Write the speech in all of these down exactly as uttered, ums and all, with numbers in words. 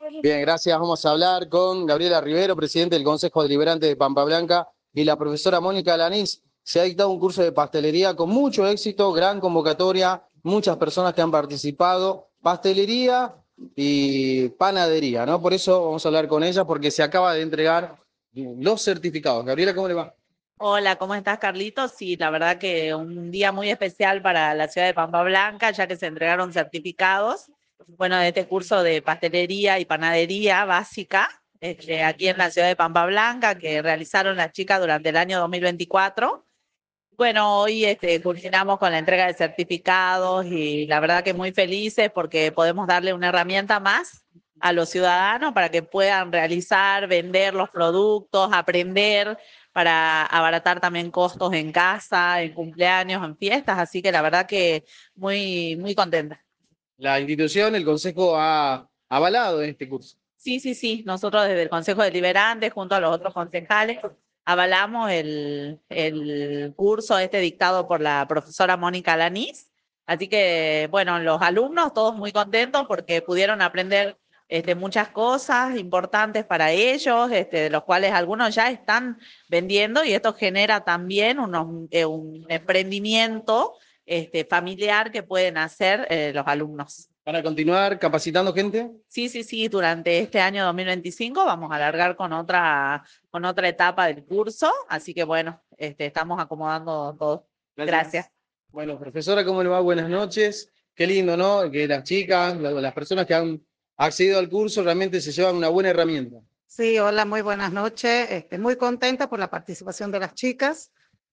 Bien, gracias. Vamos a hablar con Gabriela Rivero, presidente del Consejo Deliberante de Pampa Blanca, y la profesora Mónica Alanís. Se ha dictado un curso de pastelería con mucho éxito, gran convocatoria, muchas personas que han participado, pastelería y panadería, ¿no? Por eso vamos a hablar con ella, porque se acaba de entregar los certificados. Gabriela, ¿cómo le va? Hola, ¿cómo estás, Carlitos? Sí, la verdad que un día muy especial para la ciudad de Pampa Blanca, ya que se entregaron certificados, bueno, de este curso de pastelería y panadería básica, este, aquí en la ciudad de Pampa Blanca, que realizaron las chicas durante el año dos mil veinticuatro. Bueno, hoy este, culminamos con la entrega de certificados y la verdad que muy felices porque podemos darle una herramienta más a los ciudadanos para que puedan realizar, vender los productos, aprender para abaratar también costos en casa, en cumpleaños, en fiestas. Así que la verdad que muy, muy contenta. La institución, el Consejo ha avalado este curso. Sí, sí, sí. Nosotros desde el Consejo Deliberante, junto a los otros concejales, avalamos el, el curso este dictado por la profesora Mónica Alanís. Así que, bueno, los alumnos todos muy contentos porque pudieron aprender este, muchas cosas importantes para ellos, este, de los cuales algunos ya están vendiendo y esto genera también unos, eh, un emprendimiento este, familiar que pueden hacer eh, los alumnos. Para continuar capacitando gente. Sí, sí, sí, durante este año dos mil veinticinco vamos a alargar con otra, con otra etapa del curso, así que bueno, este, estamos acomodando todo. Gracias. Gracias. Bueno, profesora, ¿cómo le va? Buenas noches. Qué lindo, ¿no? Que las chicas, la- las personas que han accedido al curso realmente se llevan una buena herramienta. Sí, hola, muy buenas noches. Este, muy contenta por la participación de las chicas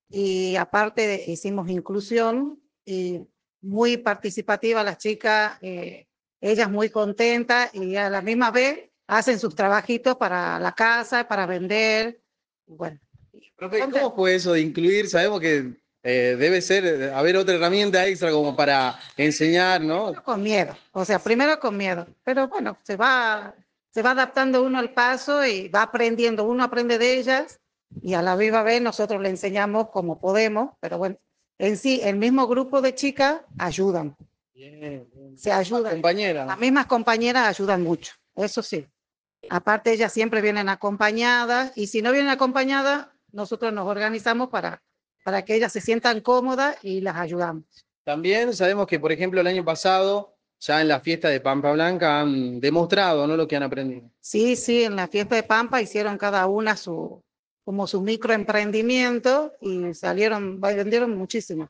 y aparte de- hicimos inclusión y muy participativa las chicas, eh, ellas muy contentas y a la misma vez hacen sus trabajitos para la casa, para vender. Bueno, Profe, contentas. ¿cómo fue eso de incluir? Sabemos que eh, debe ser, eh, haber otra herramienta extra como para enseñar, ¿no? Con miedo, o sea, primero con miedo, pero bueno, se va, se va adaptando uno al paso y va aprendiendo, uno aprende de ellas y a la viva vez nosotros le enseñamos como podemos, pero bueno, en sí, el mismo grupo de chicas ayudan, Bien, bien. se ayudan. Compañera. Las mismas compañeras ayudan mucho, eso sí. Aparte, ellas siempre vienen acompañadas y si no vienen acompañadas, nosotros nos organizamos para, para que ellas se sientan cómodas y las ayudamos. También sabemos que, por ejemplo, el año pasado, ya en la fiesta de Pampa Blanca, han demostrado, ¿no? Lo que han aprendido. Sí, sí, en la fiesta de Pampa hicieron cada una su, como su microemprendimiento y salieron, vendieron muchísimo.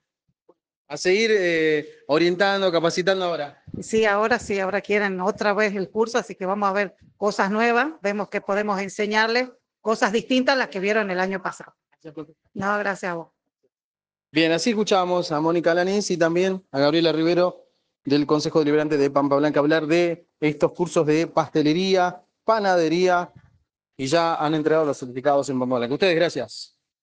A seguir eh, orientando, capacitando ahora. Y sí, ahora sí, ahora quieren otra vez el curso, así que vamos a ver cosas nuevas, vemos que podemos enseñarles cosas distintas a las que vieron el año pasado. No, gracias a vos. Bien, así escuchamos a Mónica Alanís y también a Gabriela Rivero del Consejo Deliberante de Pampa Blanca hablar de estos cursos de pastelería, panadería y ya han entregado los certificados en Pampa Blanca. Ustedes, gracias.